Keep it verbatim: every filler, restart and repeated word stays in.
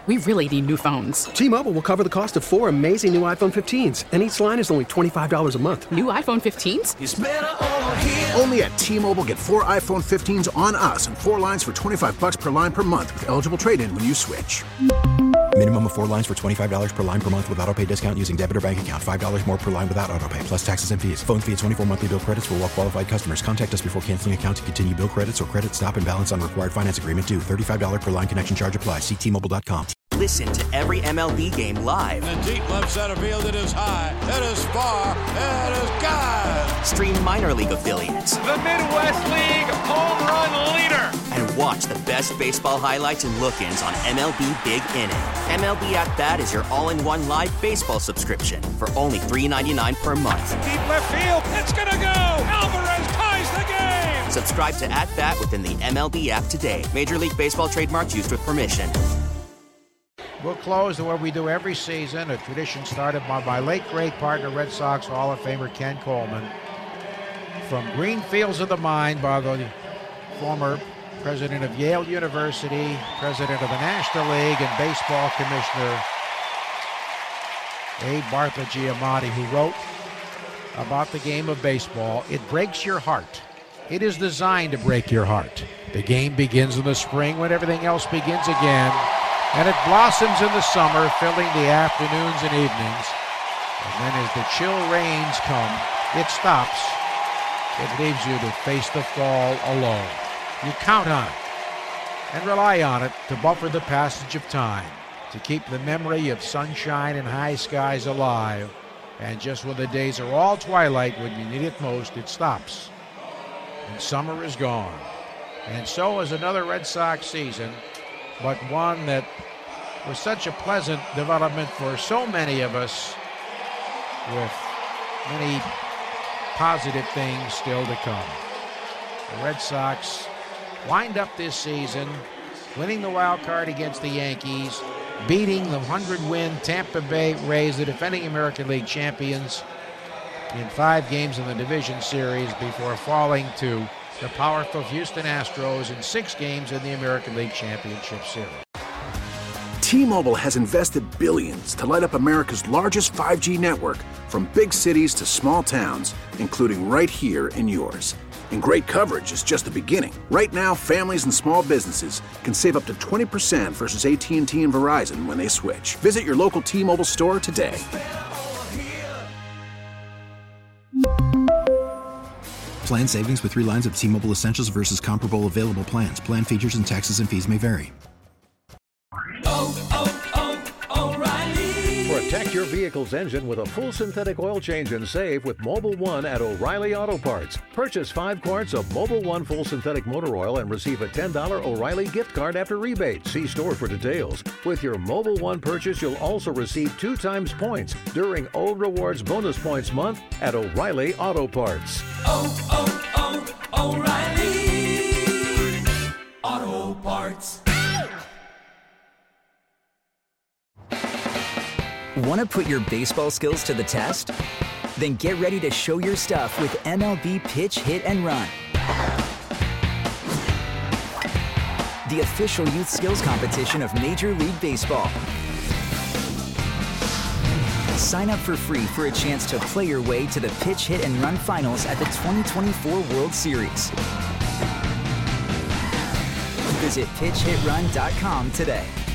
We really need new phones. T-Mobile will cover the cost of four amazing new iPhone fifteens, and each line is only twenty-five dollars a month. New iPhone fifteens? It's better over here. Only at T-Mobile, get four iPhone fifteens on us and four lines for twenty-five dollars per line per month with eligible trade-in when you switch. Minimum of four lines for twenty-five dollars per line per month with autopay discount using debit or bank account. five dollars more per line without autopay, plus taxes and fees. Phone fee at twenty-four monthly bill credits for well-qualified customers. Contact us before canceling account to continue bill credits or credit stop and balance on required finance agreement due. thirty-five dollars per line connection charge applies. See T Mobile dot com. Listen to every M L B game live. In the deep left center field, it is high, it is far, it is gone. Stream minor league affiliates. The Midwest League home run leader. And watch the best baseball highlights and look-ins on M L B Big Inning. M L B At Bat is your all-in-one live baseball subscription for only three dollars and ninety-nine cents per month. Deep left field, it's gonna go. Alvarez ties the game. Subscribe to At Bat within the M L B app today. Major League Baseball trademarks used with permission. We'll close the way we do every season, a tradition started by my late great partner, Red Sox Hall of Famer Ken Coleman. From green fields of the mind by the former president of Yale University, president of the National League, and baseball commissioner Abe Bartha-Giamatti, who wrote about the game of baseball. It breaks your heart. It is designed to break your heart. The game begins in the spring when everything else begins again. And it blossoms in the summer, filling the afternoons and evenings. And then as the chill rains come, it stops. It leaves you to face the fall alone. You count on it and rely on it to buffer the passage of time, to keep the memory of sunshine and high skies alive. And just when the days are all twilight, when you need it most, it stops. And summer is gone. And so is another Red Sox season, but one that was such a pleasant development for so many of us, with many positive things still to come. The Red Sox wind up this season, winning the wild card against the Yankees, beating the hundred-win Tampa Bay Rays, the defending American League champions, in five games in the division series before falling to the powerful Houston Astros in six games in the American League Championship Series. T-Mobile has invested billions to light up America's largest five G network, from big cities to small towns, including right here in yours. And great coverage is just the beginning. Right now, families and small businesses can save up to twenty percent versus A T and T and Verizon when they switch. Visit your local T-Mobile store today. Plan savings with three lines of T-Mobile Essentials versus comparable available plans. Plan features and taxes and fees may vary. Oh, oh, oh, O'Reilly. Protect your vehicle's engine with a full synthetic oil change and save with Mobil one at O'Reilly Auto Parts. Purchase five quarts of Mobil one full synthetic motor oil and receive a ten dollars O'Reilly gift card after rebate. See store for details. With your Mobil one purchase, you'll also receive two times points during O Rewards Bonus Points Month at O'Reilly Auto Parts. Oh, oh, oh, O'Reilly Auto Parts. Want to put your baseball skills to the test? Then get ready to show your stuff with M L B Pitch, Hit, and Run. The official youth skills competition of Major League Baseball. Sign up for free for a chance to play your way to the Pitch, Hit, and Run finals at the twenty twenty-four World Series. Visit pitch hit run dot com today.